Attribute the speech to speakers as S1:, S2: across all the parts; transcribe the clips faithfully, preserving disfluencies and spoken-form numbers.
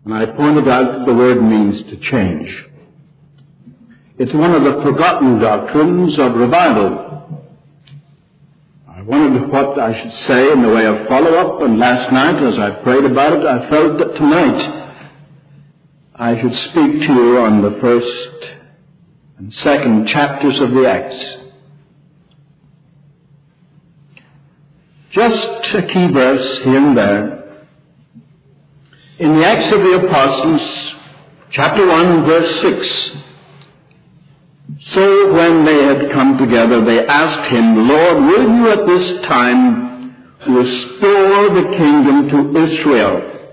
S1: And I pointed out that the word means to change. It's one of the forgotten doctrines of revival. I wondered what I should say in the way of follow-up, and last night as I prayed about it, I felt that tonight I should speak to you on the first and second chapters of the Acts. Just a key verse here and there. In the Acts of the Apostles, chapter one, verse six, so when they had come together, they asked him, Lord, will you at this time restore the kingdom to Israel?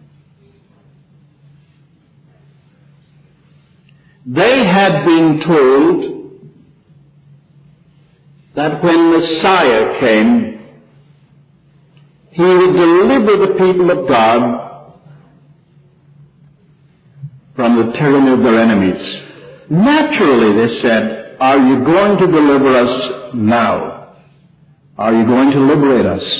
S1: They had been told that when Messiah came, he would deliver the people of God from the tyranny of their enemies. Naturally, they said, are you going to deliver us now? Are you going to liberate us?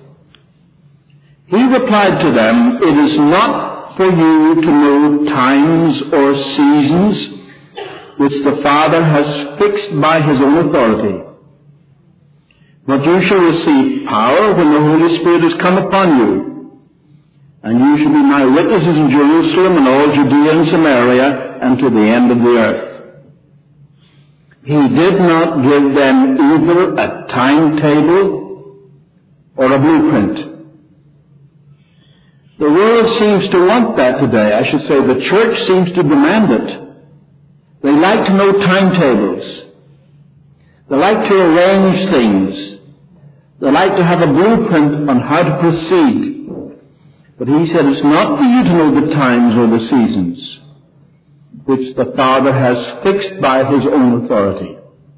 S1: He replied to them, it is not for you to know times or seasons which the Father has fixed by his own authority. But you shall receive power when the Holy Spirit has come upon you. And you shall be my witnesses in Jerusalem and all Judea and Samaria and to the end of the earth. He did not give them either a timetable or a blueprint. The world seems to want that today. I should say the church seems to demand it. They like to know timetables. They like to arrange things. They like to have a blueprint on how to proceed. But he said, it's not for you to know the times or the seasons which the Father has fixed by his own authority.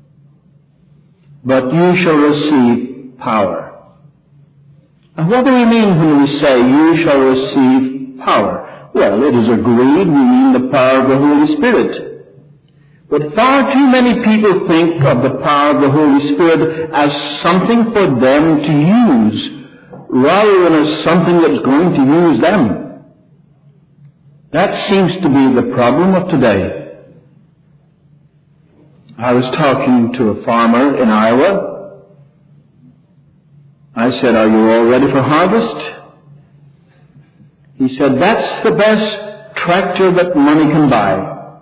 S1: But you shall receive power. And what do we mean when we say you shall receive power? Well, it is agreed we mean the power of the Holy Spirit. But far too many people think of the power of the Holy Spirit as something for them to use, rather than as something that's going to use them. That seems to be the problem of today. I was talking to a farmer in Iowa. I said, are you all ready for harvest? He said, that's the best tractor that money can buy.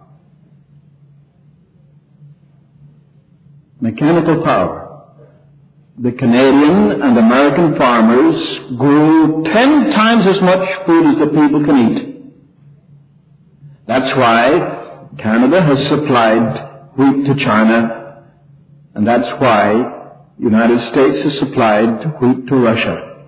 S1: Mechanical power. The Canadian and American farmers grew ten times as much food as the people can eat. That's why Canada has supplied wheat to China, and that's why the United States has supplied wheat to Russia.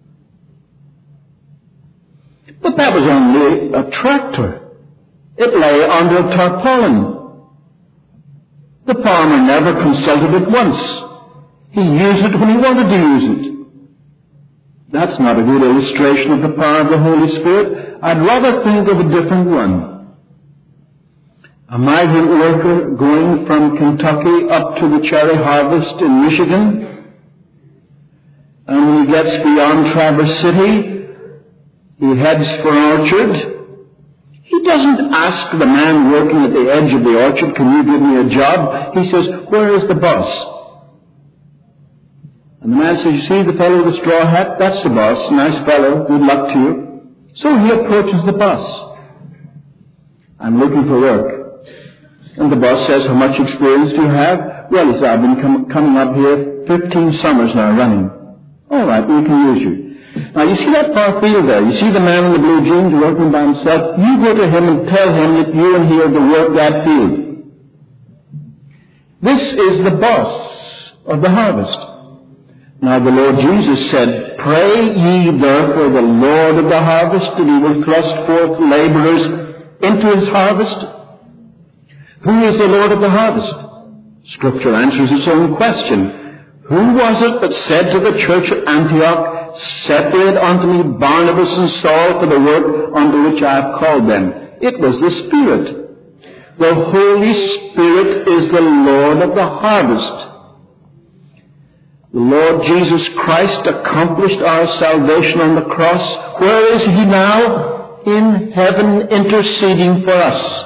S1: But that was only a tractor. It lay under a tarpaulin. The farmer never consulted it once. He used it when he wanted to use it. That's not a good illustration of the power of the Holy Spirit. I'd rather think of a different one. A migrant worker going from Kentucky up to the cherry harvest in Michigan. And when he gets beyond Traverse City, he heads for an orchard. He doesn't ask the man working at the edge of the orchard, can you give me a job? He says, where is the boss? And the man says, you see the fellow with the straw hat? That's the boss. Nice fellow. Good luck to you. So he approaches the boss. I'm looking for work. And the boss says, how much experience do you have? Well, he says, I've been com- coming up here fifteen summers now running. All right, we can use you. Now, you see that far field there? You see the man in the blue jeans working by himself? You go to him and tell him that you and he are to work that field. This is the boss of the harvest. Now the Lord Jesus said, pray ye therefore the Lord of the harvest, and he will thrust forth laborers into his harvest. Who is the Lord of the harvest? Scripture answers its own question. Who was it that said to the church at Antioch, separate unto me Barnabas and Saul for the work unto which I have called them? It was the Spirit. The Holy Spirit is the Lord of the harvest. The Lord Jesus Christ accomplished our salvation on the cross. Where is he now? in heaven interceding for us.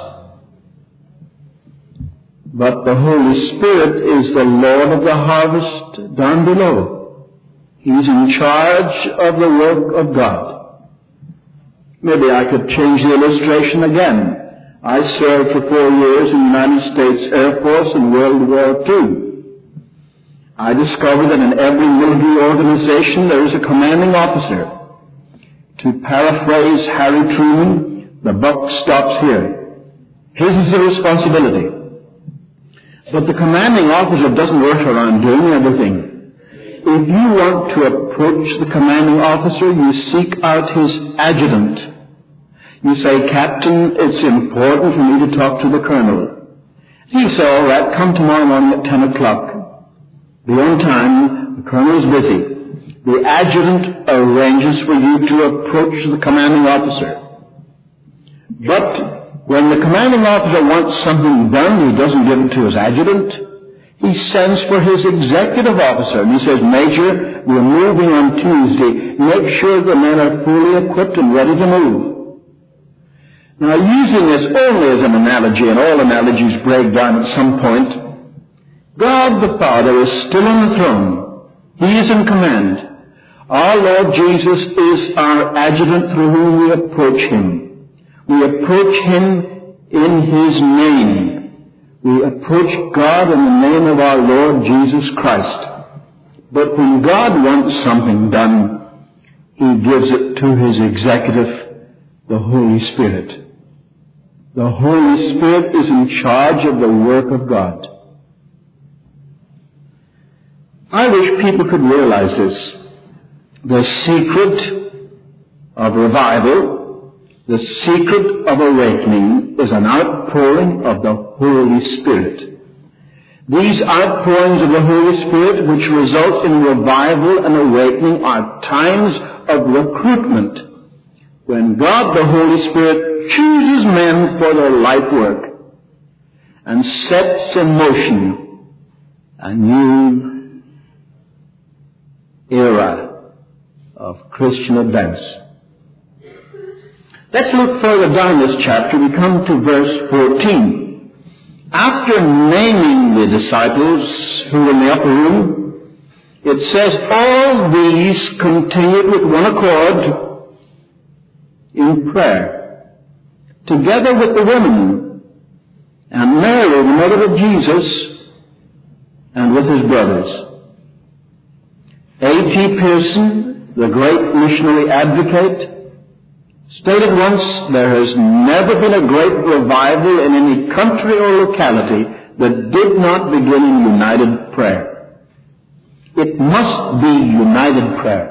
S1: But the Holy Spirit is the Lord of the harvest down below. He's in charge of the work of God. Maybe I could change the illustration again. I served for four years in the United States Air Force in World War Two. I discovered that in every military organization there is a commanding officer. To paraphrase Harry Truman, the buck stops here. His is the responsibility. But the commanding officer doesn't rush around doing everything. If you want to approach the commanding officer, you seek out his adjutant. You say, Captain, it's important for me to talk to the colonel. He says, all right, come tomorrow morning at ten o'clock. Be on time. The colonel is busy. The adjutant arranges for you to approach the commanding officer. But when the commanding officer wants something done, he doesn't give it to his adjutant. He sends for his executive officer, and he says, Major, we're moving on Tuesday. Make sure the men are fully equipped and ready to move. Now, using this only as an analogy, and all analogies break down at some point, God the Father is still on the throne. He is in command. Our Lord Jesus is our adjutant through whom we approach him. We approach him in his name. We approach God in the name of our Lord Jesus Christ. But when God wants something done, he gives it to his executive, the Holy Spirit. The Holy Spirit is in charge of the work of God. I wish people could realize this. The secret of revival, the secret of awakening, is an outpouring of the Holy Spirit. These outpourings of the Holy Spirit, which result in revival and awakening, are times of recruitment, when God the Holy Spirit chooses men for their life work and sets in motion a new era of Christian advance. Let's look further down this chapter. We come to verse fourteen. After naming the disciples who were in the upper room, it says, all these continued with one accord in prayer, together with the women, and Mary, the mother of Jesus, and with his brothers. A T Pearson, the great missionary advocate, stated once, there has never been a great revival in any country or locality that did not begin in united prayer. It must be united prayer.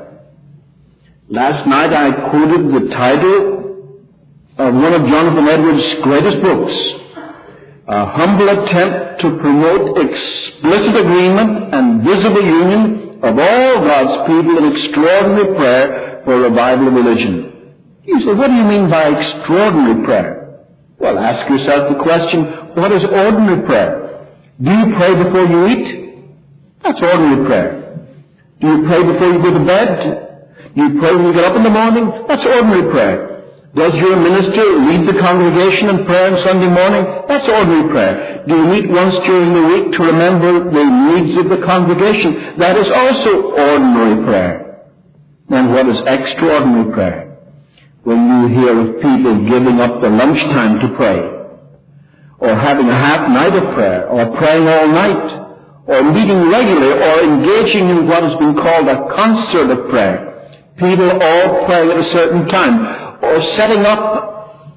S1: Last night I quoted the title of one of Jonathan Edwards' greatest books, A Humble Attempt to Promote Explicit Agreement and Visible Union of All God's People in Extraordinary Prayer for Revival of Religion. You say, what do you mean by extraordinary prayer? Well, ask yourself the question, what is ordinary prayer? Do you pray before you eat? That's ordinary prayer. Do you pray before you go to bed? Do you pray when you get up in the morning? That's ordinary prayer. Does your minister lead the congregation in prayer on Sunday morning? That's ordinary prayer. Do you meet once during the week to remember the needs of the congregation? That is also ordinary prayer. Then what is extraordinary prayer? When you hear of people giving up their lunchtime to pray, or having a half night of prayer, or praying all night, or meeting regularly, or engaging in what has been called a concert of prayer. People all praying at a certain time, or setting up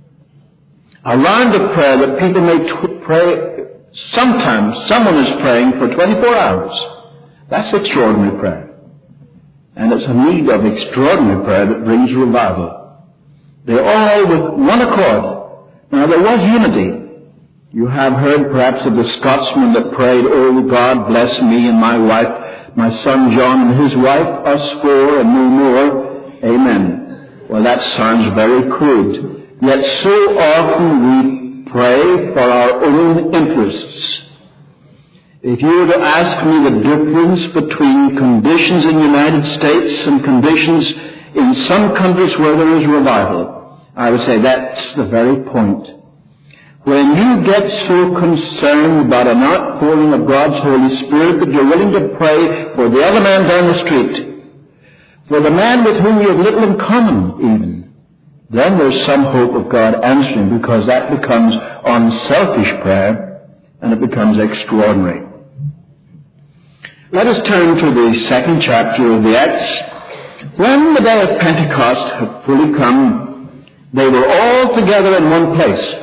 S1: a round of prayer that people may t- pray. Sometimes someone is praying for twenty-four hours. That's extraordinary prayer. And it's a need of extraordinary prayer that brings revival. They're all with one accord. Now there was unity. You have heard perhaps of the Scotsman that prayed, "Oh God, bless me and my wife, my son John and his wife, us four and no more. Amen." Well, that sounds very crude. Yet so often we pray for our own interests. If you were to ask me the difference between conditions in the United States and conditions in some countries where there is revival, I would say that's the very point. When you get so concerned about an outpouring of God's Holy Spirit that you're willing to pray for the other man down the street, for the man with whom you have little in common even, then there's some hope of God answering, because that becomes unselfish prayer and it becomes extraordinary. Let us turn to the second chapter of the Acts. When the day of Pentecost had fully come, they were all together in one place.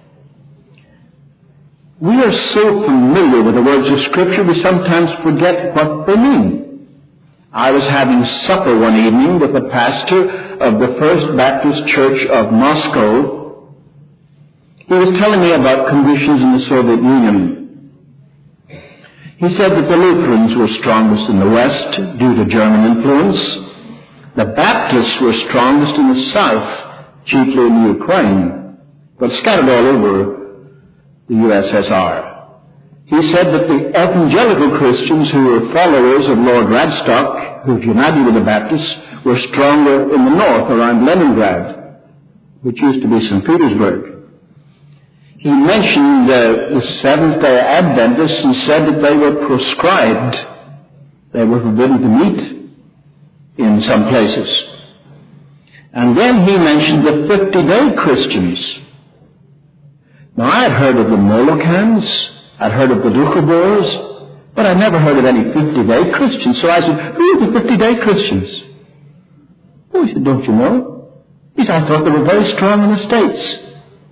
S1: We are so familiar with the words of Scripture, we sometimes forget what they mean. I was having supper one evening with the pastor of the First Baptist Church of Moscow. He was telling me about conditions in the Soviet Union. He said that the Lutherans were strongest in the West due to German influence. The Baptists were strongest in the South, chiefly in the Ukraine, but scattered all over the U S S R. He said that the evangelical Christians who were followers of Lord Radstock, who united with the Baptists, were stronger in the north around Leningrad, which used to be Saint Petersburg. He mentioned uh, the Seventh-day Adventists and said that they were proscribed. They were forbidden to meet in some places. And then he mentioned the fifty-day Christians. Now, I had heard of the Molokans, I'd heard of the Doukhobors, but I'd never heard of any fifty-day Christians. So I said, who are the fifty-day Christians? Oh, he said, don't you know? He said, I thought they were very strong in the States.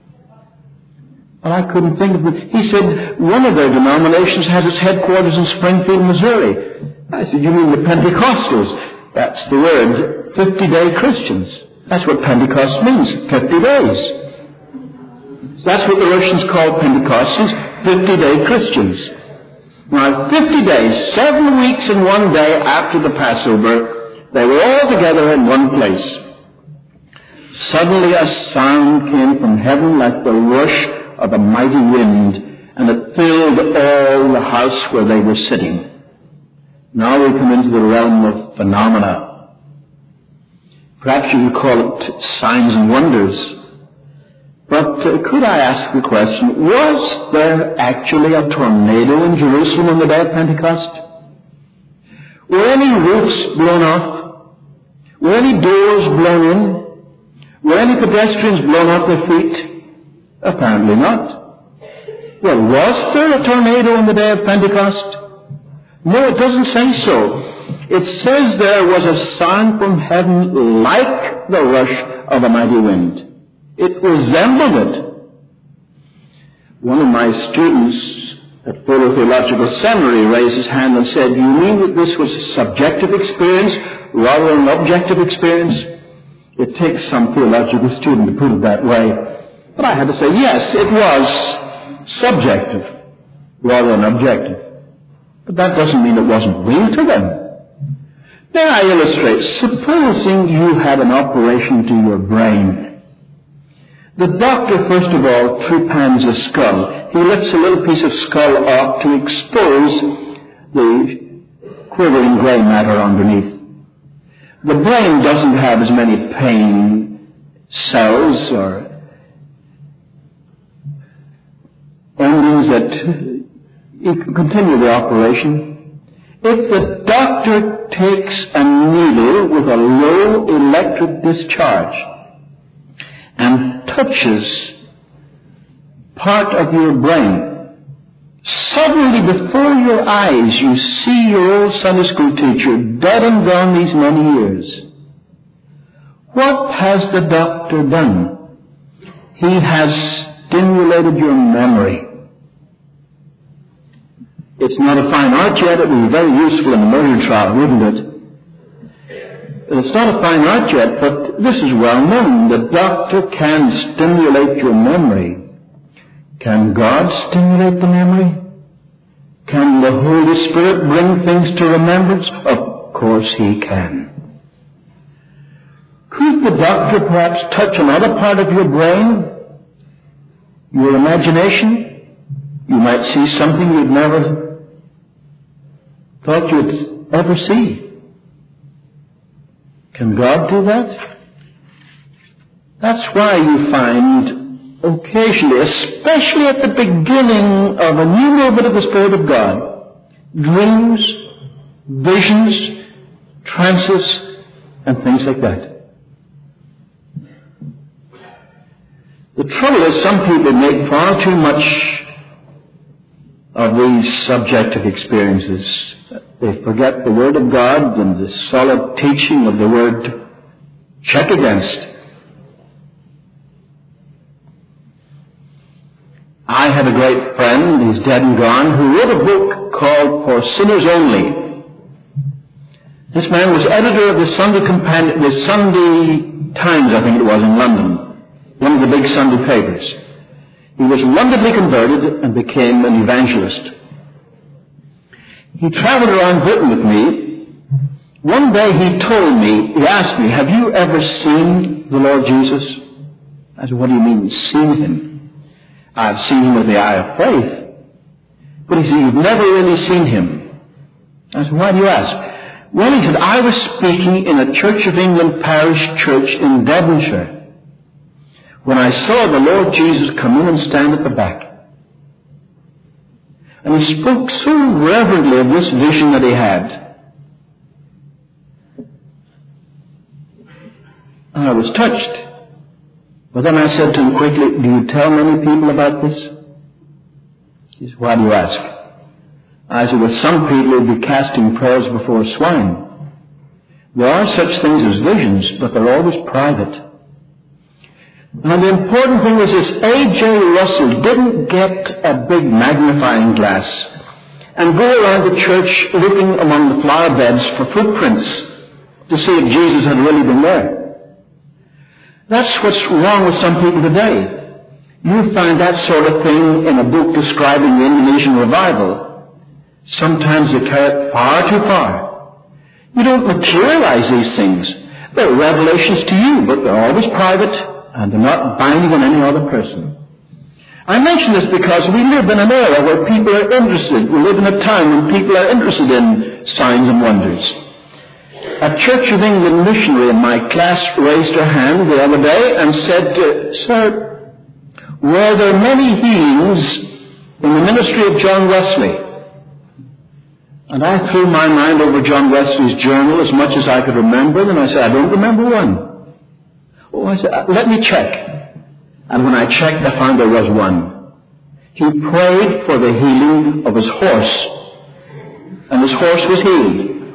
S1: But I couldn't think of it. He said, one of their denominations has its headquarters in Springfield, Missouri. I said, you mean the Pentecostals? That's the word, fifty-day Christians. That's what Pentecost means, fifty days. That's what the Russians call Pentecostals, fifty-day Christians. Now, fifty days, seven weeks and one day after the Passover, they were all together in one place. Suddenly a sound came from heaven like the rush of a mighty wind, and it filled all the house where they were sitting. Now we come into the realm of phenomena. Perhaps you could call it signs and wonders. But uh, could I ask the question, was there actually a tornado in Jerusalem on the day of Pentecost? Were any roofs blown off? Were any doors blown in? Were any pedestrians blown off their feet? Apparently not. Well, was there a tornado on the day of Pentecost? No, it doesn't say so. It says there was a sound from heaven like the rush of a mighty wind. It resembled it. One of my students at Fuller Theological Seminary raised his hand and said, you mean that this was a subjective experience rather than an objective experience? It takes some theological student to put it that way. But I had to say, yes, it was subjective rather than objective. But that doesn't mean it wasn't real to them. May I illustrate? Supposing you had an operation to your brain. The doctor, first of all, trepans a skull. He lifts a little piece of skull off to expose the quivering gray matter underneath. The brain doesn't have as many pain cells or endings that you can continue the operation. If the doctor takes a needle with a low electric discharge and touches part of your brain, suddenly before your eyes you see your old Sunday school teacher dead and gone these many years. What has the doctor done? He has stimulated your memory. It's not a fine art yet. It would be very useful in a murder trial, wouldn't it? It's not a fine art yet, but this is well known. The doctor can stimulate your memory. Can God stimulate the memory? Can the Holy Spirit bring things to remembrance? Of course He can. Could the doctor perhaps touch another part of your brain? Your imagination? You might see something you'd never thought you'd ever see. Can God do that? That's why you find occasionally, especially at the beginning of a new movement of the Spirit of God, dreams, visions, trances, and things like that. The trouble is some people make far too much of these subjective experiences. They forget the Word of God and the solid teaching of the Word to check against. I had a great friend, he's dead and gone, who wrote a book called For Sinners Only. This man was editor of the Sunday Companion, the Sunday Times, I think it was, in London. One of the big Sunday papers. He was wonderfully converted and became an evangelist. He traveled around Britain with me. One day he told me, he asked me, have you ever seen the Lord Jesus? I said, what do you mean, seen him? I've seen him with the eye of faith. But he said, you've never really seen him. I said, why do you ask? Well, he said, I was speaking in a Church of England parish church in Devonshire when I saw the Lord Jesus come in and stand at the back. And he spoke so reverently of this vision that he had. And I was touched. But then I said to him quickly, do you tell many people about this? He said, why do you ask? I said, well, some people will be casting pearls before swine. There are such things as visions, but they're always private. Now the important thing was this, A J Russell didn't get a big magnifying glass and go around the church looking among the flower beds for footprints to see if Jesus had really been there. That's what's wrong with some people today. You find that sort of thing in a book describing the Indonesian revival. Sometimes they carry it far too far. You don't materialize these things. They're revelations to you, but they're always private. And they're not binding on any other person. I mention this because we live in an era where people are interested. We live in a time when people are interested in signs and wonders. A Church of England missionary in my class raised her hand the other day and said, Sir, were there many healings in the ministry of John Wesley? And I threw my mind over John Wesley's journal as much as I could remember, and I said, I don't remember one. Oh, I said, let me check. And when I checked, I found there was one. He prayed for the healing of his horse, and his horse was healed.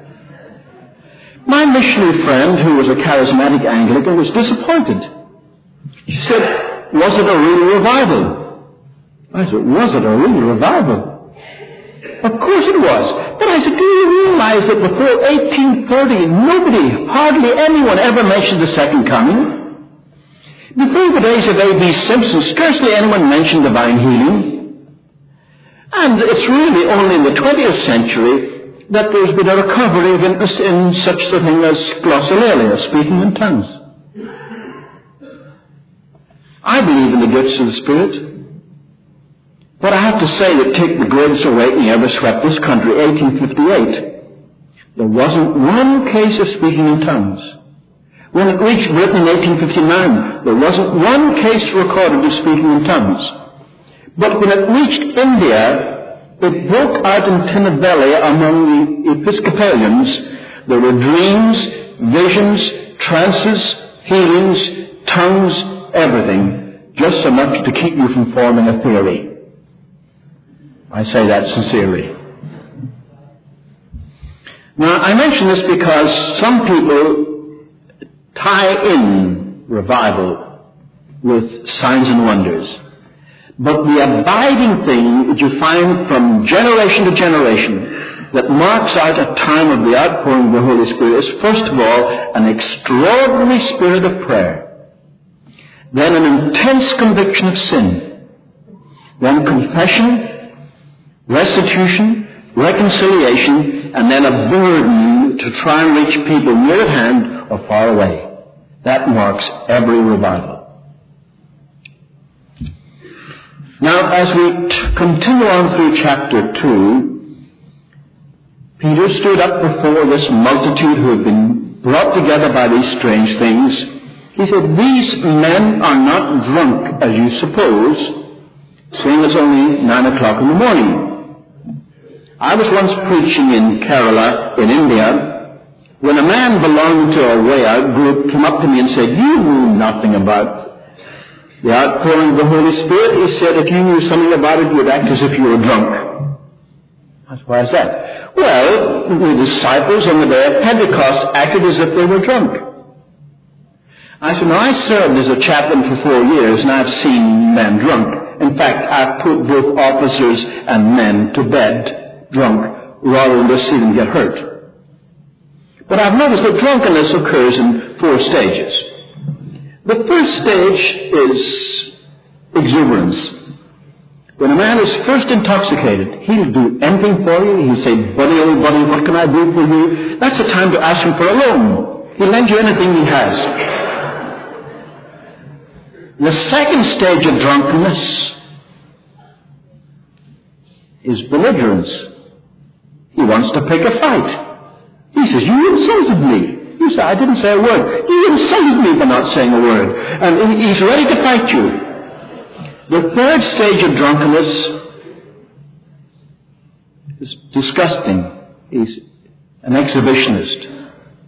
S1: My missionary friend, who was a charismatic Anglican, was disappointed. She said, was it a real revival? I said, was it a real revival? Of course it was. But I said, do you realize that before eighteen thirty, nobody, hardly anyone ever mentioned the second coming? Before the days of A B Simpson, scarcely anyone mentioned divine healing. And it's really only in the twentieth century that there's been a recovery of interest in such a thing as glossolalia, speaking in tongues. I believe in the gifts of the Spirit. But I have to say that take the greatest awakening ever swept this country, eighteen fifty-eight. There wasn't one case of speaking in tongues. When it reached Britain in eighteen fifty-nine, there wasn't one case recorded of speaking in tongues. But when it reached India, it broke out in Tinnevelly among the Episcopalians. There were dreams, visions, trances, healings, tongues, everything, just enough to keep you from forming a theory. I say that sincerely. Now, I mention this because some people tie in revival with signs and wonders. But the abiding thing that you find from generation to generation that marks out a time of the outpouring of the Holy Spirit is, first of all, an extraordinary spirit of prayer. Then an intense conviction of sin. Then confession, restitution, reconciliation, and then a burden to try and reach people near at hand or far away. That marks every revival. Now, as we t- continue on through chapter two, Peter stood up before this multitude who had been brought together by these strange things, He said, these men are not drunk as you suppose, seeing it's only nine o'clock in the morning. I was once preaching in Kerala, in India, when a man belonging to a way out group came up to me and said, you knew nothing about the outpouring of the Holy Spirit. He said, if you knew something about it, you'd act as if you were drunk. Why is that? Well, the disciples on the day of Pentecost acted as if they were drunk. I said, now I served as a chaplain for four years and I've seen men drunk. In fact, I've put both officers and men to bed drunk rather than to see them get hurt. But I've noticed that drunkenness occurs in four stages. The first stage is exuberance. When a man is first intoxicated, he'll do anything for you. He'll say, buddy, old buddy, what can I do for you? That's the time to ask him for a loan. He'll lend you anything he has. The second stage of drunkenness is belligerence. He wants to pick a fight. He says, you insulted me. You say, I didn't say a word. You insulted me by not saying a word. And he's ready to fight you. The third stage of drunkenness is disgusting. He's an exhibitionist.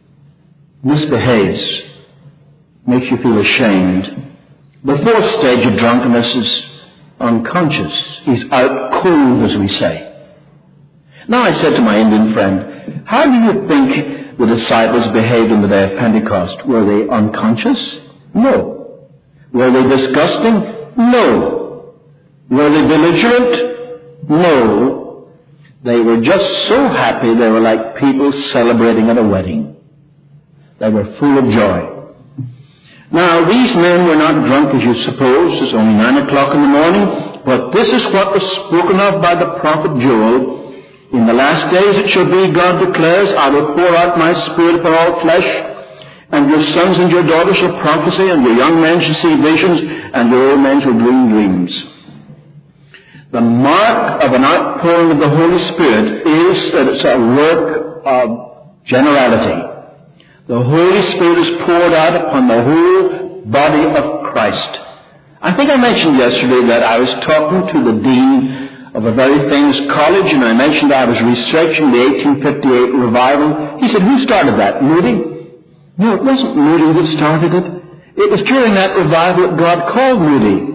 S1: Misbehaves. Makes you feel ashamed. The fourth stage of drunkenness is unconscious. He's out cold, as we say. Now I said to my Indian friend, how do you think the disciples behaved on the day of Pentecost? Were they unconscious? No. Were they disgusting? No. Were they belligerent? No. They were just so happy they were like people celebrating at a wedding. They were full of joy. Now, these men were not drunk as you suppose. It's only nine o'clock in the morning. But this is what was spoken of by the prophet Joel. In the last days it shall be, God declares, I will pour out my spirit upon all flesh. And your sons and your daughters shall prophesy, and your young men shall see visions, and your old men shall dream dreams. The mark of an outpouring of the Holy Spirit is that it's a work of generality. The Holy Spirit is poured out upon the whole body of Christ. I think I mentioned yesterday that I was talking to the dean of a very famous college, and I mentioned I was researching the eighteen fifty-eight revival. He said, who started that? Moody? No, it wasn't Moody that started it. It was during that revival that God called Moody.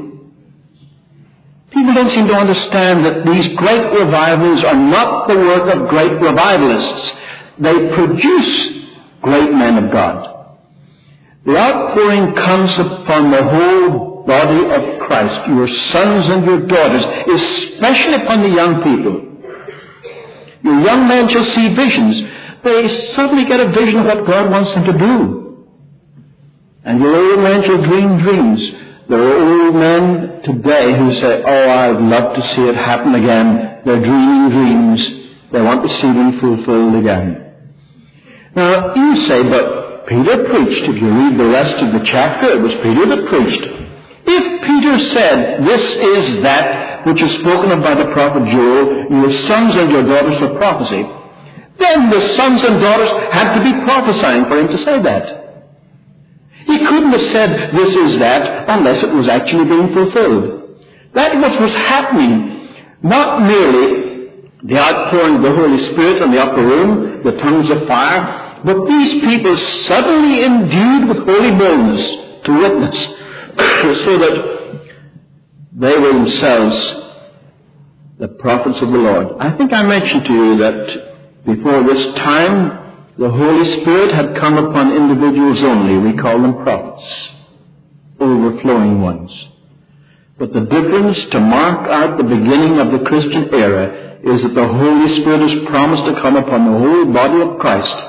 S1: People don't seem to understand that these great revivals are not the work of great revivalists. They produce great men of God. The outpouring comes upon the whole body of Christ, your sons and your daughters, especially upon the young people. Your young men shall see visions. They suddenly get a vision of what God wants them to do. And your old men shall dream dreams. There are old men today who say, oh, I'd love to see it happen again. They're dreaming dreams. They want to see them fulfilled again. Now, you say, but Peter preached. If you read the rest of the chapter, it was Peter that preached. If Peter said, this is that which is spoken of by the prophet Joel, your sons and your daughters for prophecy, then the sons and daughters had to be prophesying for him to say that. He couldn't have said, this is that, unless it was actually being fulfilled. That was what was happening. Not merely the outpouring of the Holy Spirit in the upper room, the tongues of fire, but these people suddenly endued with holy boldness to witness, so that they were themselves the prophets of the Lord. I think I mentioned to you that before this time, the Holy Spirit had come upon individuals only. We call them prophets, overflowing ones. But the difference to mark out the beginning of the Christian era is that the Holy Spirit is promised to come upon the whole body of Christ.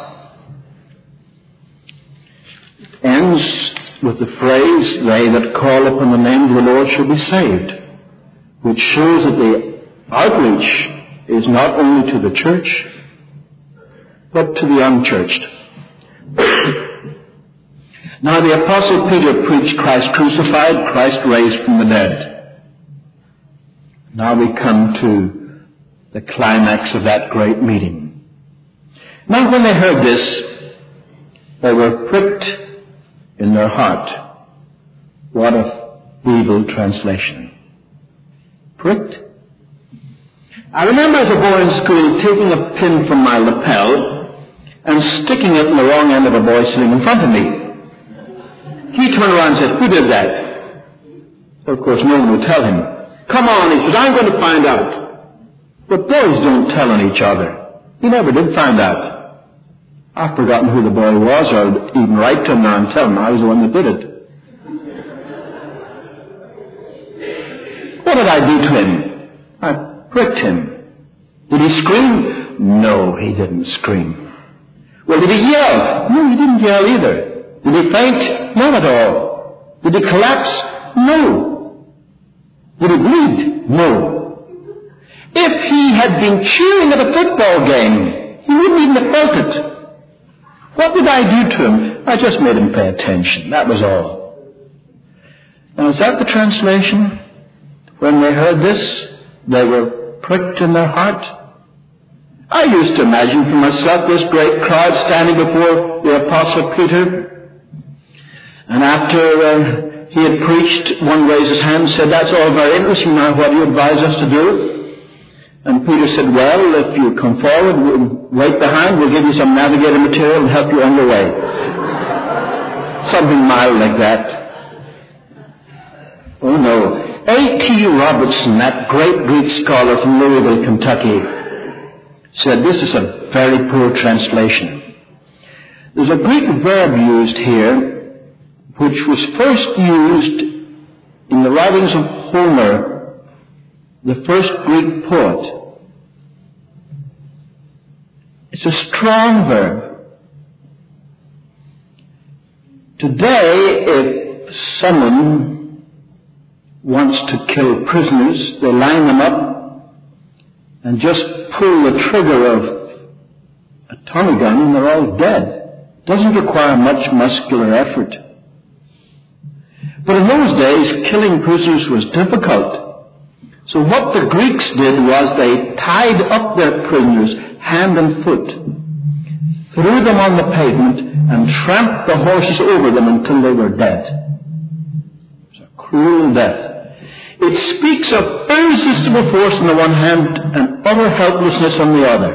S1: It ends with the phrase, they that call upon the name of the Lord shall be saved, which shows that the outreach is not only to the church, but to the unchurched. Now the Apostle Peter preached Christ crucified, Christ raised from the dead. Now we come to the climax of that great meeting. Now when they heard this, they were pricked in their heart. What a evil translation. Pricked. I remember as a boy in school taking a pin from my lapel and sticking it in the wrong end of a boy sitting in front of me. He turned around and said, "Who did that?" Well, of course, no one would tell him. "Come on," he said, "I'm going to find out." But boys don't tell on each other. He never did find out. I've forgotten who the boy was, or even write to him now and tell him I was the one that did it. What did I do to him? I pricked him. Did he scream? No, he didn't scream. Well, did he yell? No, he didn't yell either. Did he faint? Not at all. Did he collapse? No. Did he bleed? No. If he had been cheering at a football game, he wouldn't even have felt it. What did I do to him? I just made him pay attention. That was all. Now, is that the translation? When they heard this, they were pricked in their heart. I used to imagine for myself this great crowd standing before the Apostle Peter. And after uh, he had preached, one raised his hand and said, "That's all very interesting. Now, what do you advise us to do?" And Peter said, "Well, if you come forward, we'll wait behind. We'll give you some navigator material and help you on your way." Something mild like that. Oh, no. A T Robertson, that great Greek scholar from Louisville, Kentucky, said this is a very poor translation. There's a Greek verb used here, which was first used in the writings of Homer, the first Greek poet. It's a strong verb. Today, if someone wants to kill prisoners, they line them up and just pull the trigger of a Tommy gun and they're all dead. Doesn't require much muscular effort. But in those days, killing prisoners was difficult. So what the Greeks did was they tied up their prisoners hand and foot, threw them on the pavement, and tramped the horses over them until they were dead. It's a cruel death. It speaks of irresistible force on the one hand and utter helplessness on the other.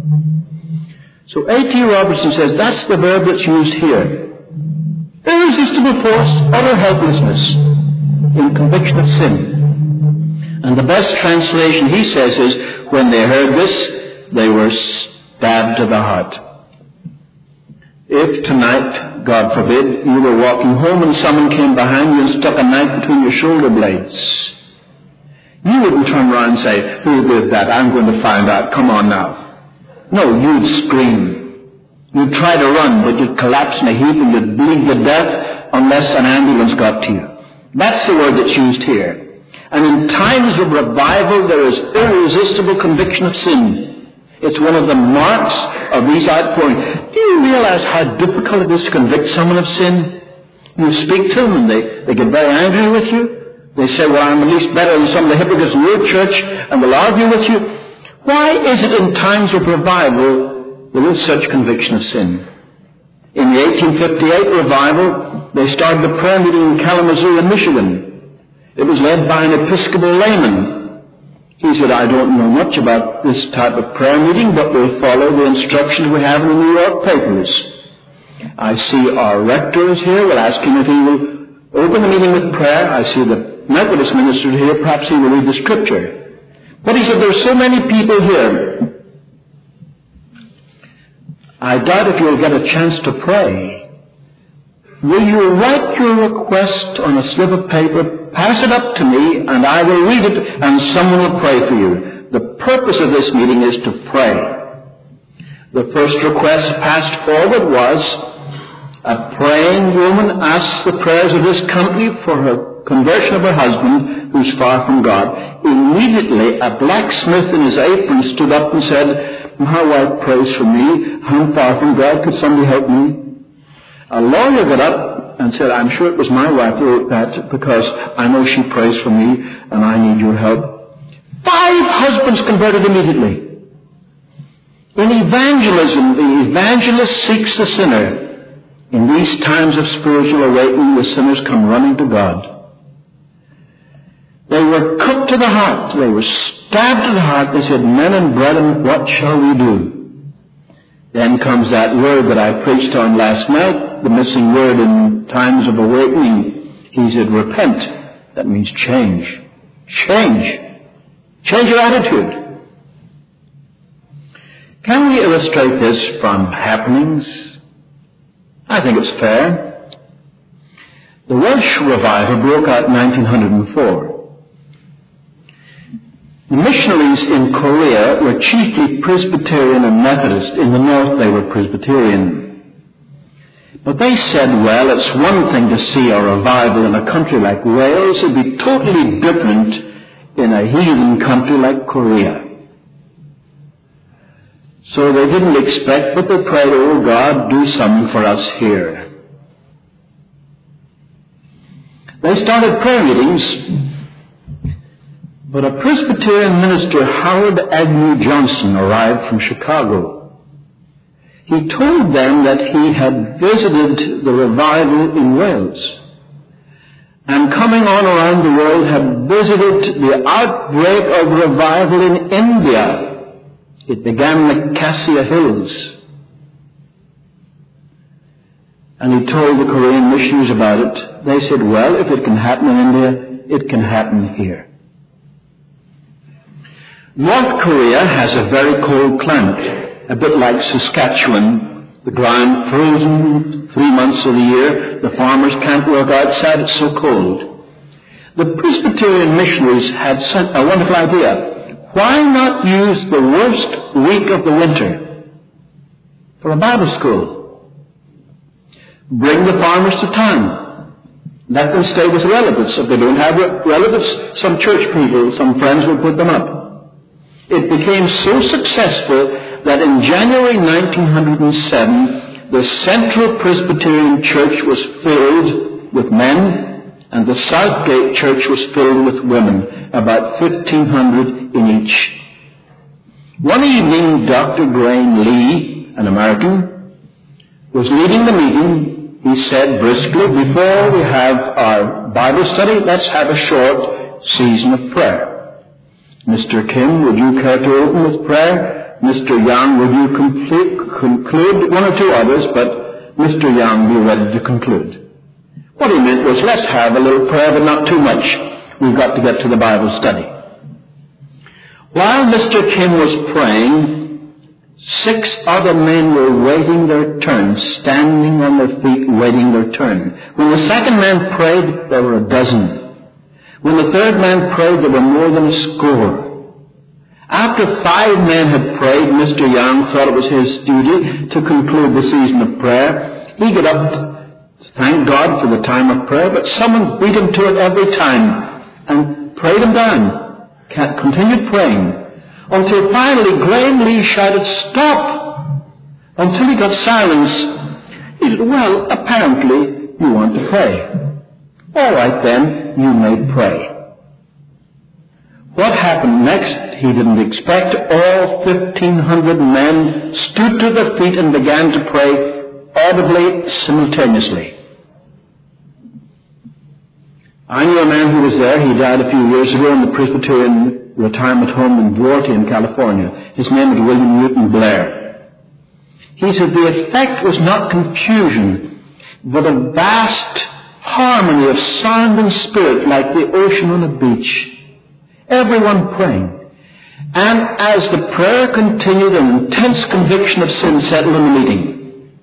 S1: So A T Robertson says that's the verb that's used here. Irresistible force, utter helplessness in conviction of sin. And the best translation, he says, is when they heard this, they were stabbed to the heart. If tonight, God forbid, you were walking home and someone came behind you and stuck a knife between your shoulder blades, you wouldn't turn around and say, "Who did that? I'm going to find out. Come on now." No, you'd scream. You'd try to run, but you'd collapse in a heap and you'd bleed to death unless an ambulance got to you. That's the word that's used here. And in times of revival, there is irresistible conviction of sin. It's one of the marks of these outpourings. Do you realize how difficult it is to convict someone of sin? You speak to them and they, they get very angry with you. They say, "Well, I'm at least better than some of the hypocrites in your church," and will argue with you. Why is it in times of revival there is such conviction of sin? In the eighteen fifty-eight revival, they started a prayer meeting in Kalamazoo in Michigan. It was led by an Episcopal layman. He said, "I don't know much about this type of prayer meeting, but we'll follow the instructions we have in the New York papers. I see our rector is here. We'll ask him if he will open the meeting with prayer. I see the Methodist minister here. Perhaps he will read the scripture." But he said, "There are so many people here. I doubt if you'll get a chance to pray. Will you write your request on a slip of paper, pass it up to me, and I will read it, and someone will pray for you. The purpose of this meeting is to pray." The first request passed forward was a praying woman asks the prayers of this company for her conversion of her husband, who's far from God. Immediately, a blacksmith in his apron stood up and said, "My wife prays for me. I'm far from God. Could somebody help me?" A lawyer got up and said, "I'm sure it was my wife who wrote that because I know she prays for me and I need your help." Five husbands converted immediately. In evangelism, the evangelist seeks the sinner. In these times of spiritual awakening, the sinners come running to God. They were cut to the heart. They were stabbed to the heart. They said, men and brethren, what shall we do? Then comes that word that I preached on last night, the missing word in times of awakening. He said, repent. That means change. Change. Change your attitude. Can we illustrate this from happenings? I think it's fair. The Welsh revival broke out in nineteen oh four. The missionaries in Korea were chiefly Presbyterian and Methodist. In the north they were Presbyterian. But they said, well, it's one thing to see a revival in a country like Wales. It would be totally different in a heathen country like Korea. So they didn't expect, but they prayed, oh God, do something for us here. They started prayer meetings. But a Presbyterian minister, Howard Agnew Johnson, arrived from Chicago. He told them that he had visited the revival in Wales, and coming on around the world had visited the outbreak of revival in India. It began in the Cassia Hills. And he told the Korean missionaries about it. They said, well, if it can happen in India, it can happen here. North Korea has a very cold climate, a bit like Saskatchewan. The ground frozen three months of the year. The farmers can't work outside, it's so cold. The Presbyterian missionaries had sent a wonderful idea. Why not use the worst week of the winter for a Bible school? Bring the farmers to town. Let them stay with relatives. If they don't have relatives, some church people, some friends will put them up. It became so successful that in January nineteen oh seven, the Central Presbyterian Church was filled with men, and the Southgate Church was filled with women, about fifteen hundred in each. One evening, Doctor Graham Lee, an American, was leading the meeting. He said briskly, before we have our Bible study, let's have a short season of prayer. Mister Kim, would you care to open with prayer? Mister Young, would you complete, conclude? One or two others, but Mister Young, be ready to conclude. What he meant was, let's have a little prayer, but not too much. We've got to get to the Bible study. While Mister Kim was praying, six other men were waiting their turn, standing on their feet, waiting their turn. When the second man prayed, there were a dozen. When the third man prayed, there were more than a score. After five men had prayed, Mister Young thought it was his duty to conclude the season of prayer. He got up to thank God for the time of prayer, but someone beat him to it every time and prayed him down. Continued praying until finally Graham Lee shouted, stop! Until he got silence. He said, well, apparently you want to pray. All right then, you may pray. What happened next, he didn't expect. All fifteen hundred men stood to their feet and began to pray audibly, simultaneously. I knew a man who was there. He died a few years ago in the Presbyterian retirement home in Duarte in California. His name was William Newton Blair. He said the effect was not confusion, but a vast harmony of sound and spirit like the ocean on a beach. Everyone praying. And as the prayer continued, an intense conviction of sin settled in the meeting.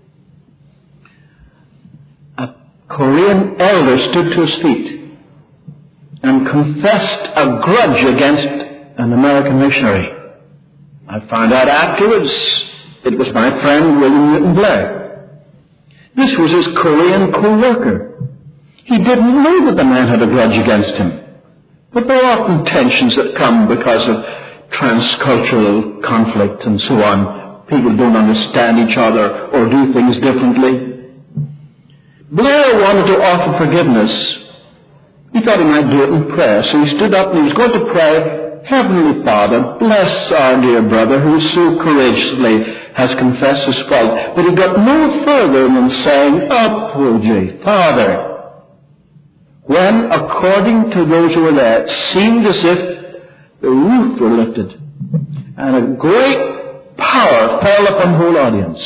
S1: A Korean elder stood to his feet and confessed a grudge against an American missionary. I found out afterwards it was my friend William Newton Blair. This was his Korean co-worker. He didn't know that the man had a grudge against him. But there are often tensions that come because of transcultural conflict and so on. People don't understand each other or do things differently. Blair wanted to offer forgiveness. He thought he might do it in prayer, so he stood up and he was going to pray. Heavenly Father, bless our dear brother who so courageously has confessed his fault. But he got no further than saying, oh, poor Jay, Father, when, according to those who were there, it seemed as if the roof were lifted and a great power fell upon the whole audience.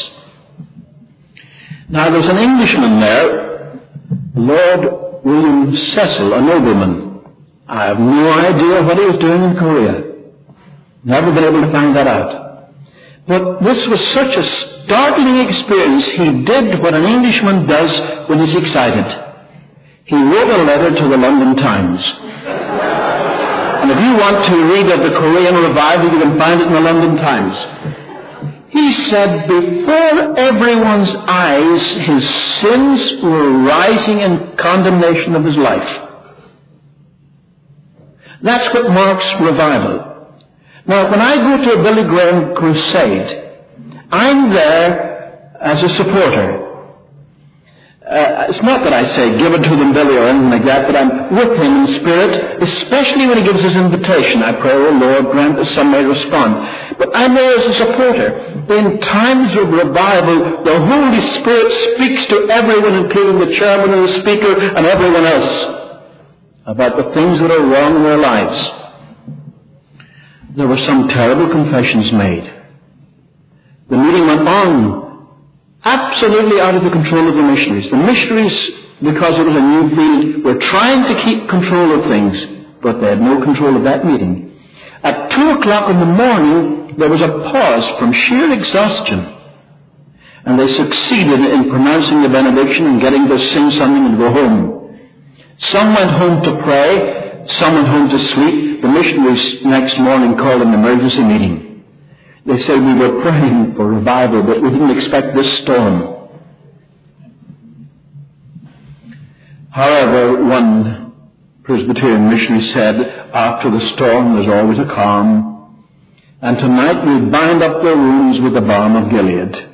S1: Now, there's an Englishman there, Lord William Cecil, a nobleman. I have no idea what he was doing in Korea. Never been able to find that out. But this was such a startling experience. He did what an Englishman does when he's excited. He wrote a letter to the London Times. And if you want to read of the Korean revival, you can find it in the London Times. He said, before everyone's eyes, his sins were rising in condemnation of his life. That's what marks revival. Now, when I go to a Billy Graham crusade, I'm there as a supporter. Uh, it's not that I say, give it to them, Billy, or anything like that, but I'm with him in spirit, especially when he gives his invitation. I pray, oh Lord, grant that some may respond. But I'm there as a supporter. In times of revival, the Holy Spirit speaks to everyone, including the chairman and the speaker and everyone else, about the things that are wrong in their lives. There were some terrible confessions made. The meeting went on absolutely out of the control of the missionaries. The missionaries, because it was a new field, were trying to keep control of things, but they had no control of that meeting. At two o'clock in the morning, there was a pause from sheer exhaustion, and they succeeded in pronouncing the benediction and getting to sing something and go home. Some went home to pray, some went home to sleep. The missionaries next morning called an emergency meeting. They said, we were praying for revival, but we didn't expect this storm. However, one Presbyterian missionary said, after the storm there's always a calm, and tonight we bind up their wounds with the balm of Gilead.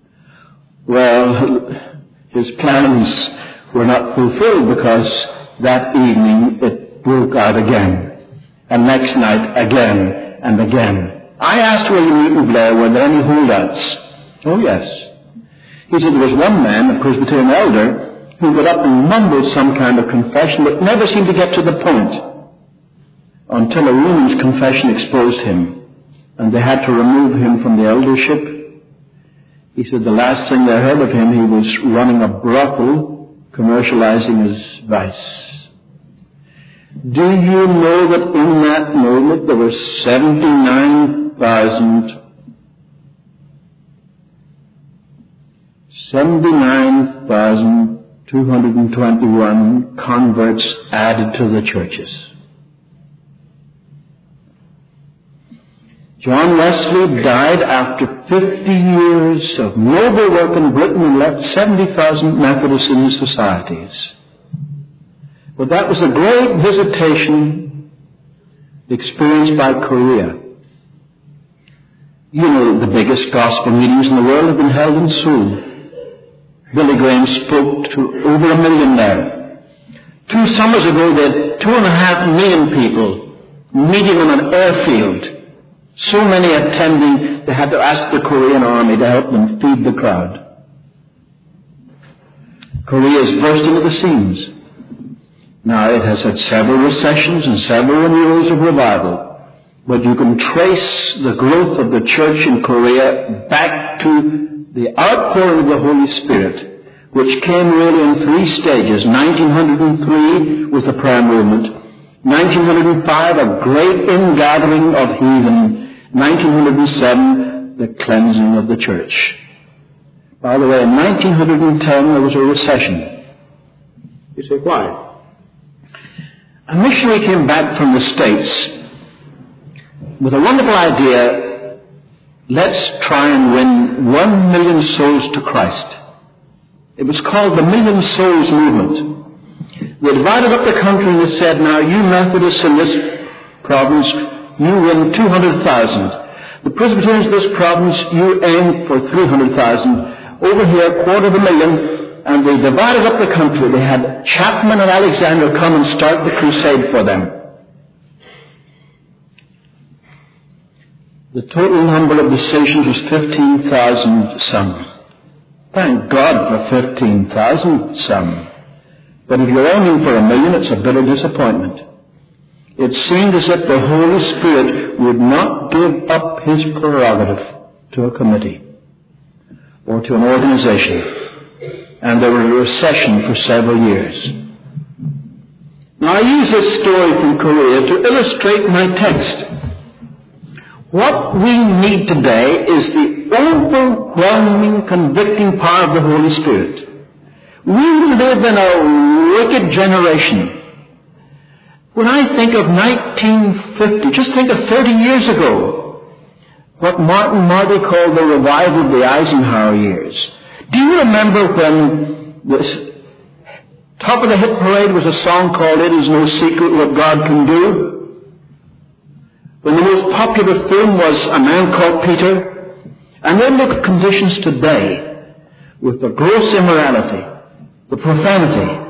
S1: Well, his plans were not fulfilled because that evening it broke out again, and next night again and again. I asked William Newton Blair, were there any holdouts? Oh, yes. He said there was one man, a Presbyterian elder, who got up and mumbled some kind of confession but never seemed to get to the point until a woman's confession exposed him, and they had to remove him from the eldership. He said the last thing they heard of him, he was running a brothel, commercializing his vice. Do you know that in that moment there were seventy-nine thousand, seventy-nine thousand two hundred twenty-one converts added to the churches? John Wesley died after fifty years of noble work in Britain and left seventy thousand Methodists in his societies. But that was a great visitation experienced by Korea. You know, the biggest gospel meetings in the world have been held in Seoul. Billy Graham spoke to over a million there. Two summers ago, they had two and a half million people meeting on an airfield. So many attending, they had to ask the Korean army to help them feed the crowd. Korea is bursting at the seams. Now, it has had several recessions and several renewals of revival, but you can trace the growth of the church in Korea back to the outpouring of the Holy Spirit, which came really in three stages. nineteen oh three was the prayer movement. nineteen oh five, a great ingathering of heathen. nineteen oh seven, the cleansing of the church. By the way, in nineteen ten, there was a recession. You say, why? A missionary came back from the States with a wonderful idea. Let's try and win one million souls to Christ. It was called the Million Souls Movement. They divided up the country and they said, now you Methodists in this province, you win two hundred thousand. The Presbyterians of this province, you aim for three hundred thousand. Over here, a quarter of a million. And they divided up the country. They had Chapman and Alexander come and start the crusade for them. The total number of decisions was fifteen thousand some. Thank God for fifteen thousand some. But if you're aiming for a million, it's a bitter disappointment. It seemed as if the Holy Spirit would not give up his prerogative to a committee or to an organization. And there was a recession for several years. Now I use this story from Korea to illustrate my text. What we need today is the overwhelming, convicting power of the Holy Spirit. We live in a wicked generation. When I think of nineteen fifty, just think of thirty years ago, what Martin Marty called the revival of the Eisenhower years. Do you remember when the top of the hit parade was a song called It Is No Secret What God Can Do? When the most popular film was A Man Called Peter? And then look at conditions today with the gross immorality, the profanity,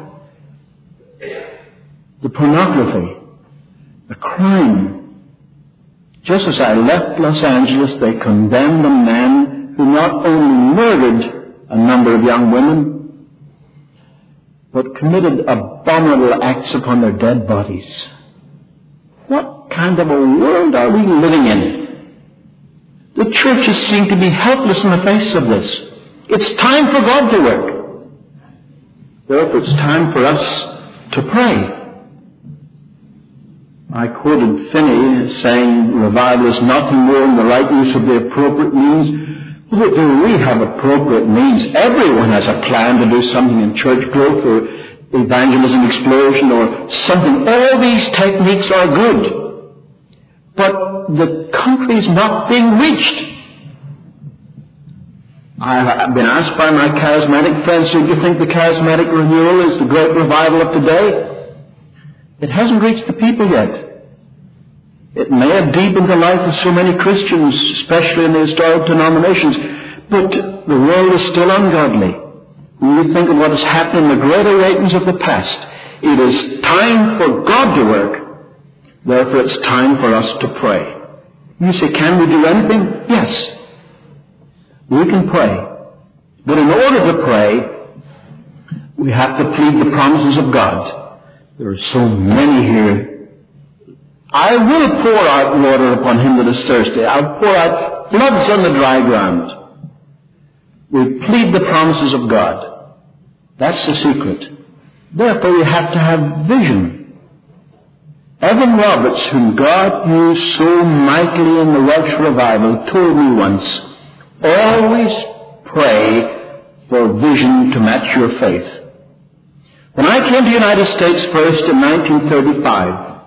S1: the pornography, the crime. Just as I left Los Angeles, they condemned a man who not only murdered a number of young women, but committed abominable acts upon their dead bodies. What kind of a world are we living in? The churches seem to be helpless in the face of this. It's time for God to work. Therefore, it's time for us to pray. I quoted Finney saying revival is nothing more than the right use of the appropriate means. Well, do we have appropriate means? Everyone has a plan to do something in church growth or evangelism explosion or something. All these techniques are good. But the country is not being reached. I've been asked by my charismatic friends, do you think the charismatic renewal is the great revival of today? It hasn't reached the people yet. It may have deepened the life of so many Christians, especially in the historic denominations, but the world is still ungodly. When you think of what has happened in the great awakens of the past, it is time for God to work. Therefore, it's time for us to pray. You say, can we do anything? Yes. We can pray. But in order to pray, we have to plead the promises of God. There are so many here. I will pour out water upon him that is thirsty. I'll pour out floods on the dry ground. We plead the promises of God. That's the secret. Therefore, we have to have vision. Evan Roberts, whom God used so mightily in the Welsh revival, told me once, always pray for vision to match your faith. When I came to the United States first in nineteen thirty-five,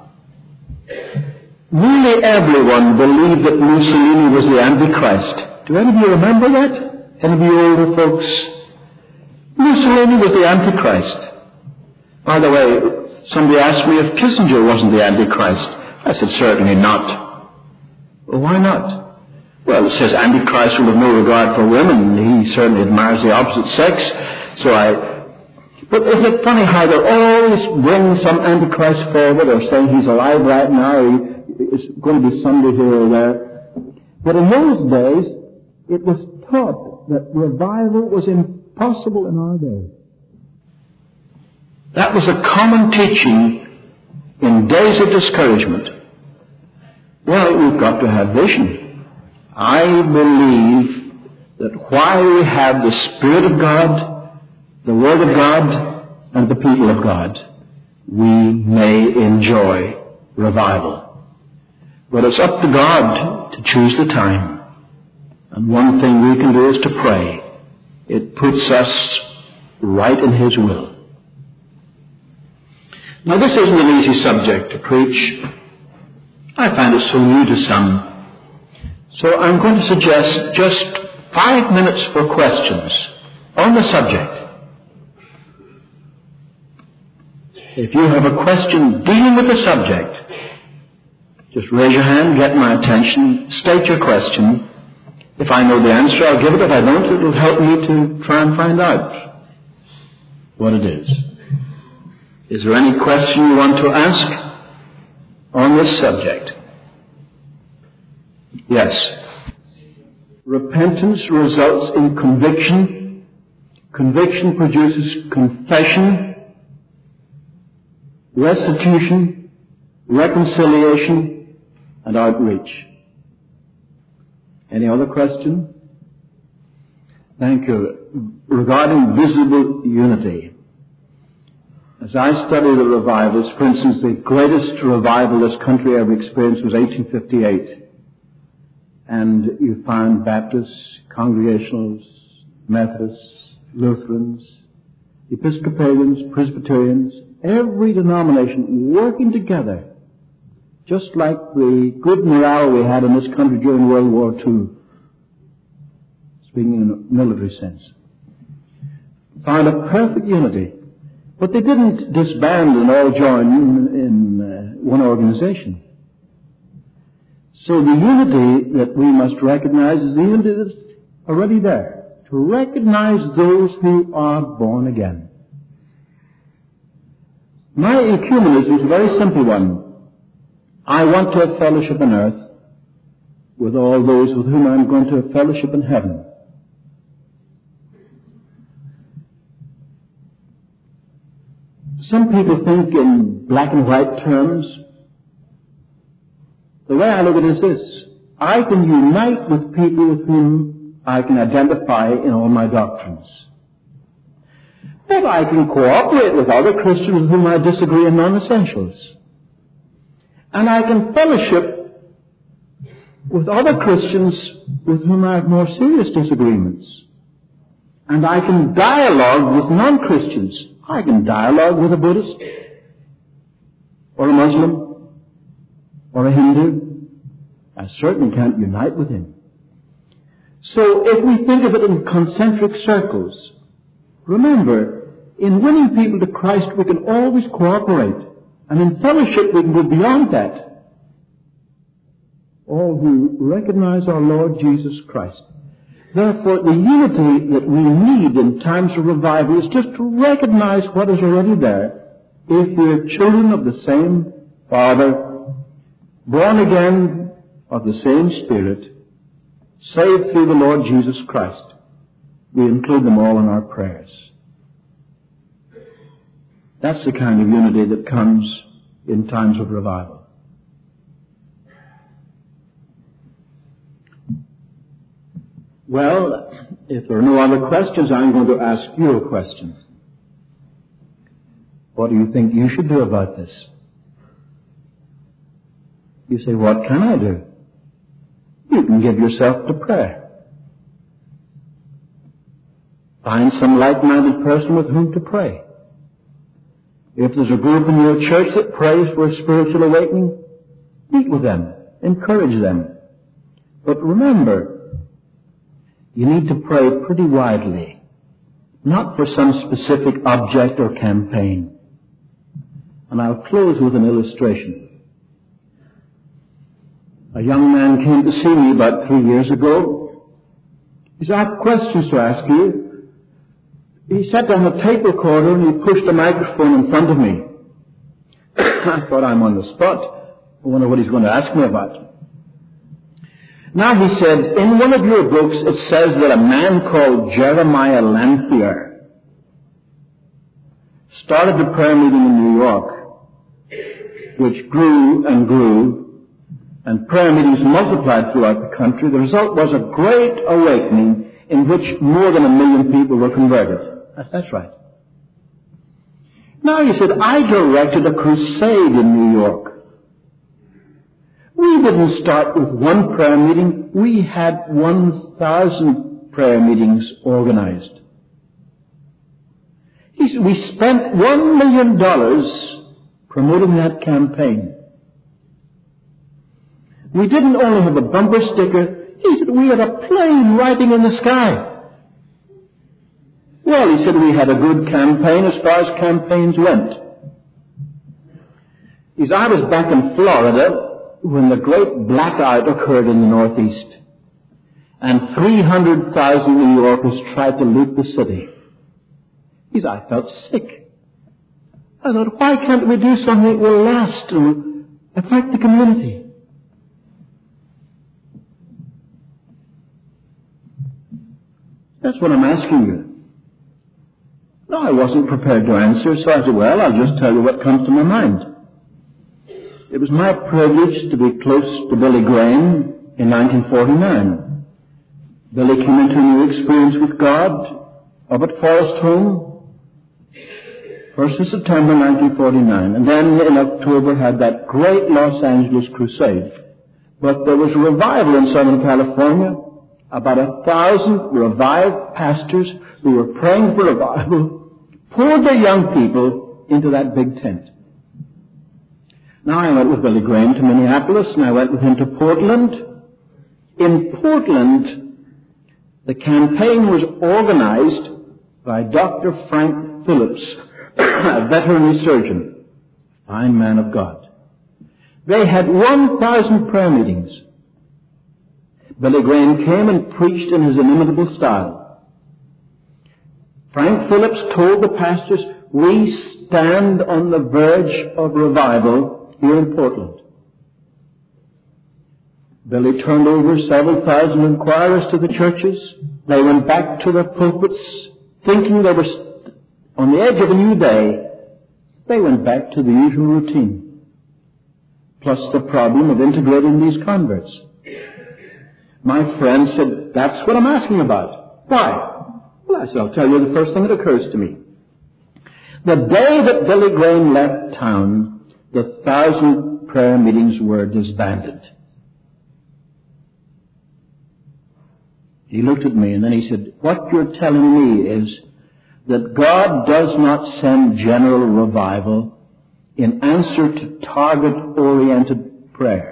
S1: nearly everyone believed that Mussolini was the Antichrist. Do any of you remember that? Any of you older folks? Mussolini was the Antichrist. By the way, somebody asked me if Kissinger wasn't the Antichrist. I said, certainly not. Well, why not? Well, it says Antichrist will have no regard for women. He certainly admires the opposite sex. So I... But isn't it funny how they always bring some Antichrist forward or saying he's alive right now, or it's going to be somebody here or there. But in those days, it was taught that revival was impossible in our day. That was a common teaching in days of discouragement. Well, we've got to have vision. I believe that while we have the Spirit of God, the Word of God, and the people of God, we may enjoy revival. But it's up to God to choose the time. And one thing we can do is to pray. It puts us right in His will. Now, this isn't an easy subject to preach. I find it so new to some. So I'm going to suggest just five minutes for questions on the subject. If you have a question dealing with the subject, just raise your hand, get my attention, state your question. If I know the answer, I'll give it. If I don't, it will help me to try and find out what it is. Is there any question you want to ask on this subject? Yes. Repentance results in conviction. Conviction produces confession, restitution, reconciliation, and outreach. Any other question? Thank you. Regarding visible unity, as I study the revivals, for instance, the greatest revival this country ever experienced was eighteen fifty-eight. And you find Baptists, Congregationals, Methodists, Lutherans, Episcopalians, Presbyterians, every denomination working together, just like the good morale we had in this country during World War Two, speaking in a military sense. Found a perfect unity. But they didn't disband and all join in, in uh, one organization. So the unity that we must recognize is the unity that's already there. To recognize those who are born again. My ecumenism is a very simple one. I want to have fellowship on earth with all those with whom I'm going to have fellowship in heaven. Some people think in black and white terms. The way I look at it is this. I can unite with people with whom I can identify in all my doctrines. But I can cooperate with other Christians with whom I disagree in non-essentials. And I can fellowship with other Christians with whom I have more serious disagreements. And I can dialogue with non-Christians. I can dialogue with a Buddhist, or a Muslim, or a Hindu. I certainly can't unite with him. So if we think of it in concentric circles, remember, in winning people to Christ we can always cooperate. And in fellowship we can go beyond that. All who recognize our Lord Jesus Christ. Therefore, the unity that we need in times of revival is just to recognize what is already there. If we're children of the same Father, born again of the same Spirit, saved through the Lord Jesus Christ, we include them all in our prayers. That's the kind of unity that comes in times of revival. Well, if there are no other questions, I'm going to ask you a question. What do you think you should do about this? You say, what can I do? You can give yourself to prayer. Find some like-minded person with whom to pray. If there's a group in your church that prays for a spiritual awakening, meet with them. Encourage them. But remember, you need to pray pretty widely, not for some specific object or campaign. And I'll close with an illustration. A young man came to see me about three years ago. He said, I have questions to ask you. He sat down a tape recorder and he pushed a microphone in front of me. I thought, I'm on the spot. I wonder what he's going to ask me about. Now, he said, in one of your books it says that a man called Jeremiah Lanphier started a prayer meeting in New York, which grew and grew, and prayer meetings multiplied throughout the country. The result was a great awakening in which more than a million people were converted. That's, that's right. Now, he said, I directed a crusade in New York. We didn't start with one prayer meeting. We had one thousand prayer meetings organized. He said, we spent one million dollars promoting that campaign. We didn't only have a bumper sticker. He said, we had a plane riding in the sky. Well, he said, we had a good campaign as far as campaigns went. He said, I was back in Florida when the great blackout occurred in the Northeast, and three hundred thousand New Yorkers tried to loot the city. He said, I felt sick. I thought, why can't we do something that will last and affect the community? That's what I'm asking you. No, I wasn't prepared to answer, so I said, well, I'll just tell you what comes to my mind. It was my privilege to be close to Billy Graham in nineteen forty-nine. Billy came into a new experience with God up at Forest Home, first of September nineteen forty-nine, and then in October had that great Los Angeles crusade. But there was a revival in Southern California. About a thousand revived pastors who were praying for revival poured their young people into that big tent. Now I went with Billy Graham to Minneapolis, and I went with him to Portland. In Portland, the campaign was organized by Doctor Frank Phillips, a veterinary surgeon, fine man of God. They had one thousand prayer meetings. Billy Graham came and preached in his inimitable style. Frank Phillips told the pastors, we stand on the verge of revival here in Portland. Billy turned over several thousand inquirers to the churches. They went back to their pulpits, thinking they were on the edge of a new day. They went back to the usual routine, plus the problem of integrating these converts. My friend said, that's what I'm asking about. Why? Well, I said, I'll tell you the first thing that occurs to me. The day that Billy Graham left town, the thousand prayer meetings were disbanded. He looked at me and then he said, what you're telling me is that God does not send general revival in answer to target-oriented prayer.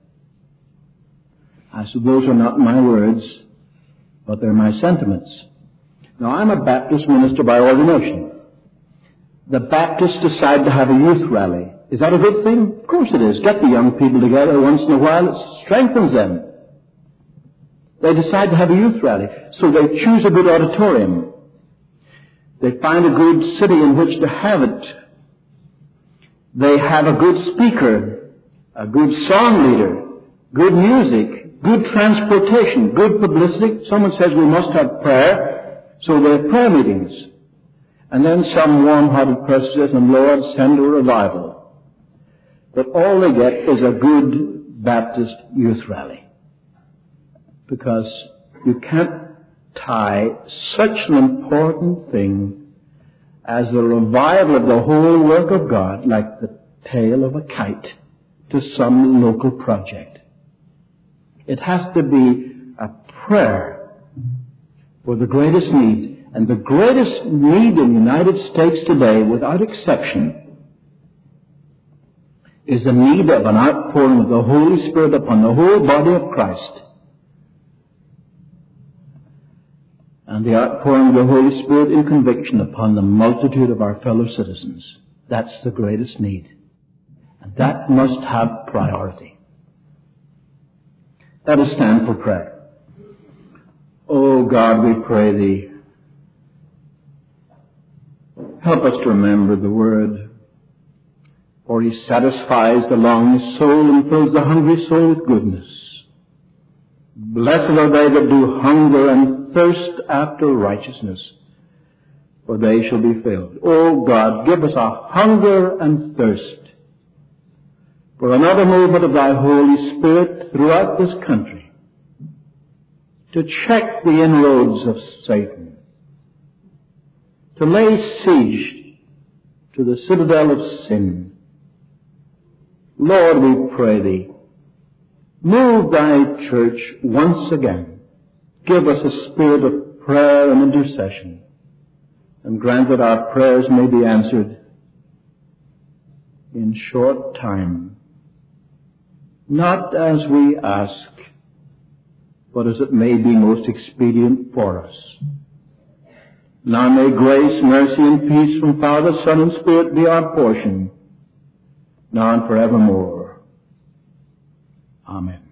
S1: I said, those are not my words, but they're my sentiments. Now, I'm a Baptist minister by ordination. The Baptists decide to have a youth rally. Is that a good thing? Of course it is. Get the young people together once in a while. It strengthens them. They decide to have a youth rally. So they choose a good auditorium. They find a good city in which to have it. They have a good speaker, a good song leader, good music, good transportation, good publicity. Someone says we must have prayer, so they have prayer meetings. And then some warm-hearted person says, and Lord, send a revival. But all they get is a good Baptist youth rally. Because you can't tie such an important thing as the revival of the whole work of God, like the tail of a kite, to some local project. It has to be a prayer for the greatest need. And the greatest need in the United States today, without exception, is the need of an outpouring of the Holy Spirit upon the whole body of Christ. And the outpouring of the Holy Spirit in conviction upon the multitude of our fellow citizens. That's the greatest need. And that must have priority. Let us stand for prayer. Oh God, we pray Thee, help us to remember the Word. For He satisfies the longing soul and fills the hungry soul with goodness. Blessed are they that do hunger and thirst after righteousness, for they shall be filled. Oh God, give us a hunger and thirst for another movement of Thy Holy Spirit throughout this country to check the inroads of Satan, to lay siege to the citadel of sin. Lord, we pray Thee, move Thy church once again. Give us a spirit of prayer and intercession, and grant that our prayers may be answered in short time, not as we ask, but as it may be most expedient for us. Now may grace, mercy, and peace from Father, Son, and Spirit be our portion, now and forevermore. Amen.